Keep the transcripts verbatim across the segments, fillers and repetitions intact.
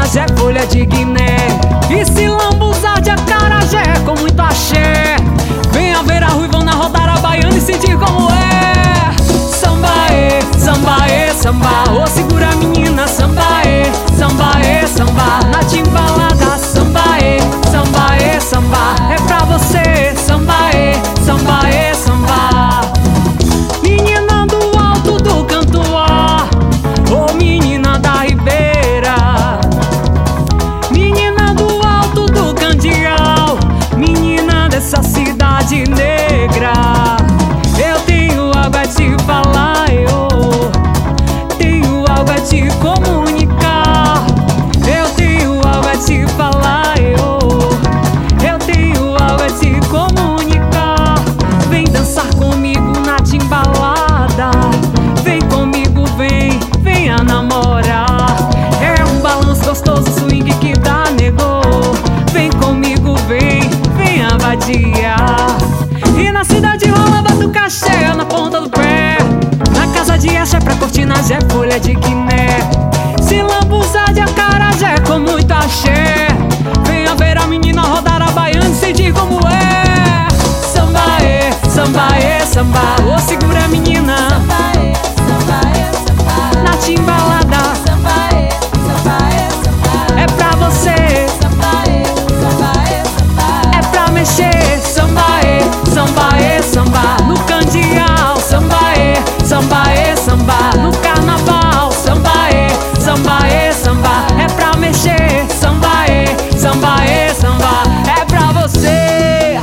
é folha de Guiné. E se lambuzar de acarajé com muito axé. Venha ver a ruivona rodar a baiana e sentir como é. Sambaê, sambaê, samba. Ô segura a menina, sambaê, sambaê, samba. Na timbalada, sambaê, sambaê, samba. É pra você, sambaê, sambaê, samba. Menina do alto do Cantuá, ô menina da Ribeira. Menina do alto do Candial, menina dessa cidade negra. Eu tenho algo a te falar, eu tenho algo a te comunicar. Eu tenho algo a te falar, eu Eu tenho algo a te comunicar. Vem dançar comigo na timbalada. Vem comigo, vem, venha namorar. É um balanço gostoso, swing que dá negou. Vem comigo, vem, venha vadiar. E na cidade rola batucaxé na ponta do pé. Na casa de axé pra cortinas é folha de Guiné. Se lambuzar de acarajé com muito axé. Venha ver a menina rodar a baiana e sentir como é. Sambaê, sambaê, samba. Ô segura a menina, Sambaê, sambaê, samba. na timbalada, Sambaê, sambaê, samba. é pra você, Sambaê, sambaê, samba. é pra mexer. Sambaê, sambaê, samba. No candial, sambaê, sambaê, samba. No carnaval, sambaê, sambaê, samba. É pra mexer. Sambaê, sambaê, samba. É pra você.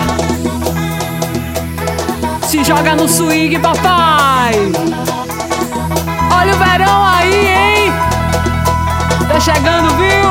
Se joga no swing, papai. Olha o verão aí, hein? Tá chegando, viu?